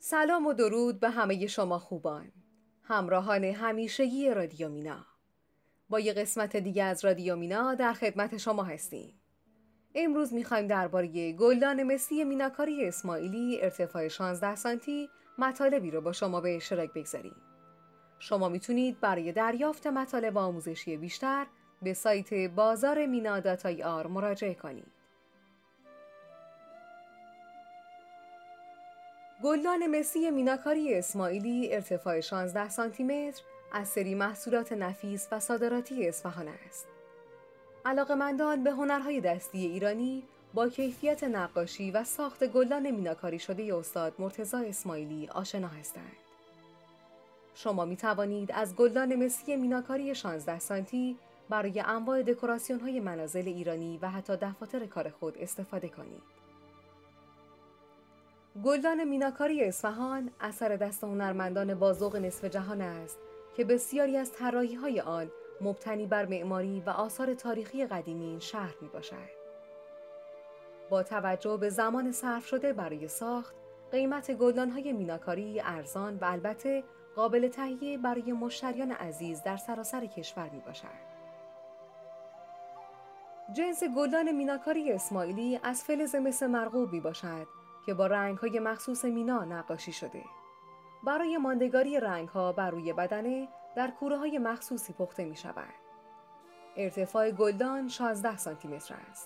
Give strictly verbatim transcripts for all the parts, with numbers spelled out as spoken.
سلام و درود به همه شما خوبان، همراهان همیشگی رادیو مینا. با یه قسمت دیگه از رادیو مینا در خدمت شما هستیم. امروز میخوایم درباره گلدان مسی میناکاری اسماعیلی ارتفاع شانزده سانتی مطالبی رو با شما به اشتراک بگذاریم. شما میتونید برای دریافت مطالب آموزشی بیشتر به سایت بازار مینا دات آی آر مراجعه کنید. گلدان مسی میناکاری اسماعیلی ارتفاع شانزده سانتی متر از سری محصولات نفیس و صادراتی اصفهان است. علاقه‌مندان به هنرهای دستی ایرانی با کیفیت نقاشی و ساخت گلدان میناکاری شده استاد مرتضی اسماعیلی آشنا هستند. شما می توانید از گلدان مسی میناکاری شانزده سانتی برای انواع دکوراسیون‌های منازل ایرانی و حتی دفاتر کار خود استفاده کنید. گلدان میناکاری اصفهان اثر دست هنرمندان با ذوق نصف جهان است که بسیاری از طراحی‌های آن مبتنی بر معماری و آثار تاریخی قدیمی این شهر می‌باشد. با توجه به زمان صرف شده برای ساخت، قیمت گلدان‌های میناکاری ارزان و البته قابل تهیه برای مشتریان عزیز در سراسر کشور می‌باشد. جنس گلدان میناکاری اسماعیلی از فلز مس مرغوب می‌باشد که با رنگ‌های مخصوص مینا نقاشی شده. برای ماندگاری رنگ‌ها بر روی بدنه در کوره‌های مخصوصی پخته می‌شود. ارتفاع گلدان شانزده سانتی متر است.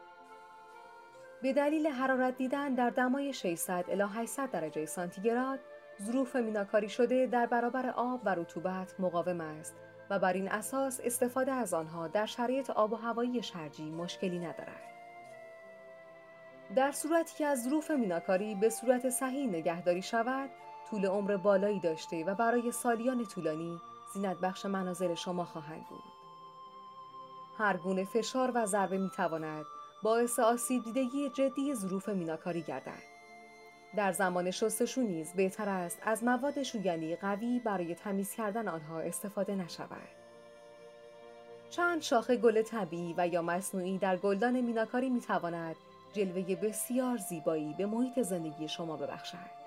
به دلیل حرارت دیدن در دمای ششصد الی هشتصد درجه سانتیگراد، ظروف میناکاری شده در برابر آب و رطوبت مقاوم است و بر این اساس استفاده از آنها در شرایط آب و هوایی شرجی مشکلی ندارد. در صورتی که از ظروف میناکاری به صورت صحیح نگهداری شود، طول عمر بالایی داشته و برای سالیان طولانی زینت بخش منازل شما خواهند بود. هر گونه فشار و ضربه میتواند باعث آسیب دیدگی جدی ظروف میناکاری گردد. در زمان شستشو نیز بهتر است از مواد شوینده قوی برای تمیز کردن آنها استفاده نشود. چند شاخه گل طبیعی و یا مصنوعی در گلدان میناکاری میتواند جلوه بسیار زیبایی به محیط زندگی شما ببخشد.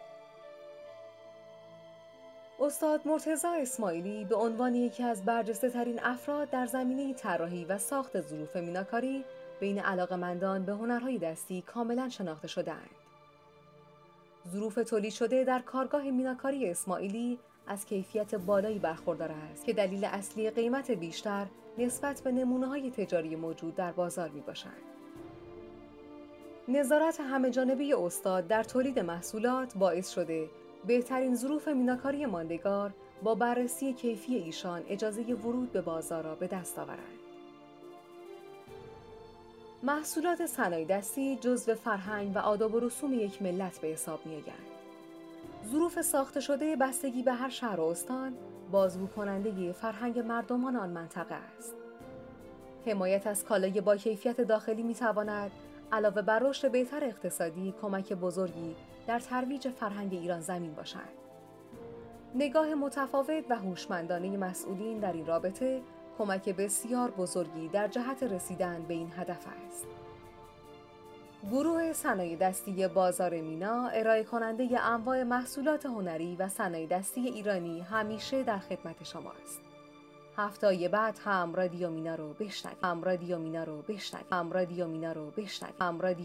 استاد مرتضی اسماعیلی به عنوان یکی از برجسته ترین افراد در زمینه طراحی و ساخت ظروف میناکاری بین علاقه‌مندان به هنرهای دستی کاملا شناخته شده‌اند. ظروف تولید شده در کارگاه میناکاری اسماعیلی از کیفیت بالایی برخوردار است که دلیل اصلی قیمت بیشتر نسبت به نمونه‌های تجاری موجود در بازار می‌باشد. نظارت همه‌جانبه استاد در تولید محصولات باعث شده بهترین ظروف میناکاری ماندگار با بررسی کیفی ایشان اجازه ورود به بازار را به دست آورند. محصولات صنایع دستی جزو فرهنگ و آداب و رسوم یک ملت به حساب می‌آیند. ظروف ساخته شده بستگی به هر شهر و استان بازگو کننده فرهنگ مردمان آن منطقه است. حمایت از کالای با کیفیت داخلی می‌تواند علاوه بر رشد بهتر اقتصادی کمک بزرگی در ترویج فرهنگ ایران زمین باشد. نگاه متفاوت و هوشمندانه مسئولین در این رابطه کمک بسیار بزرگی در جهت رسیدن به این هدف است. گروه صنایع دستی بازار مینا ارائه کننده انواع محصولات هنری و صنایع دستی ایرانی همیشه در خدمت شماست. هفته‌های بعد هم رادیو مینا رو بشنوید. هم رادیو مینا رو بشنوید. هم رادیو مینا رو بشنوید. هم رادیو